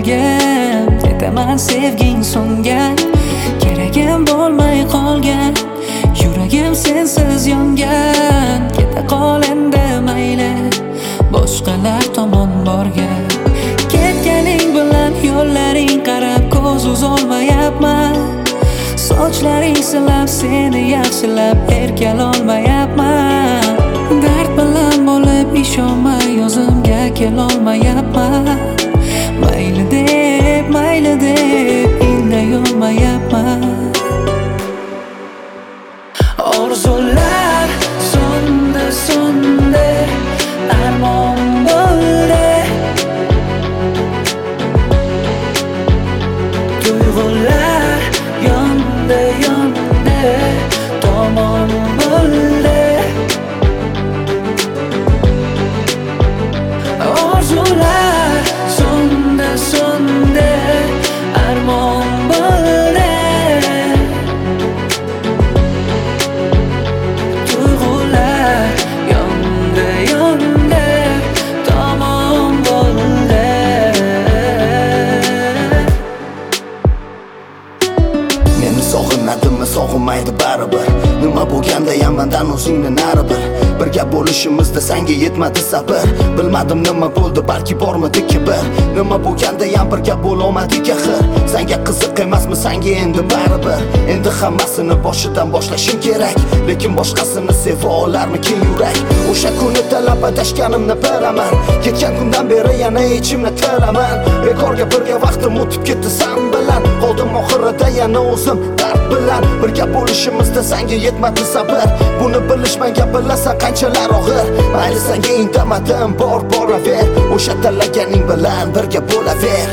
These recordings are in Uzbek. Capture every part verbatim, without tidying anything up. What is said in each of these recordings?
bo'lgan. Ketaman sevging so'ngan, keragim bo'lmay qolgan. Yuragim sensiz yongan. Keta qol endi mayli, boshqalar tomon borgan. Ketganing bilan yo'llaring qarab ko'z uzolmayapman. Sochlaring silab seni yaxshilab erkalolmayapman. Dard bilan bo'lib ishonmay o'zimga kelolmayapman. Mayli deb, mayli deb indamay olmayapman. Orzular so'ndi, so'ndi, armon bo'ldi. Tuyg'ular yondi, yondi, tomon bo'ldi. Orzular so'ndi, so'ndi, armon bo'ldi. Tuyg'ular yondi, yondi, tomon bo'ldi. Meni sog'inadimi, sog'inmaydi baribir. Nima bo'lgandayam mendan o'zingni nari bil. Birga bo'lishimizda senga yetmadi sabr. Bilmadim nima bo'ldi, balki bormidi kibr. Nima bo'lgandayam birga bo'lolmadik axir. Senga qiziq emasmi, senga endi baribir. Endi hammasini boshidan boshlashim kerak. Lekin boshqasini seva olarmikin yurak? O'sha kuni talab adashganimni bilaman. Ketgan kundan beri yana ichimni tilaman. Bekorga birga vaqtim o'tib ketdi sen bilan. Qoldim oxirida yana o'zim dard bilan. Birga bo'lishimizda senga yetmadi sabr. Buni bilish menga bilasan qanchalar og'ir. Mayli senga indamadim, bor boraver. O'sha talaganing bilan birga bo'laver.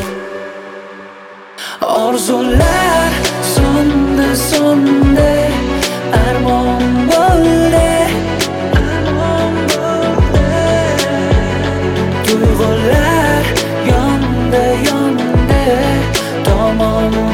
Orzular so'ndi, so'ndi, armon bo'ldi. Tuyg'ular yondi, yondi, tomon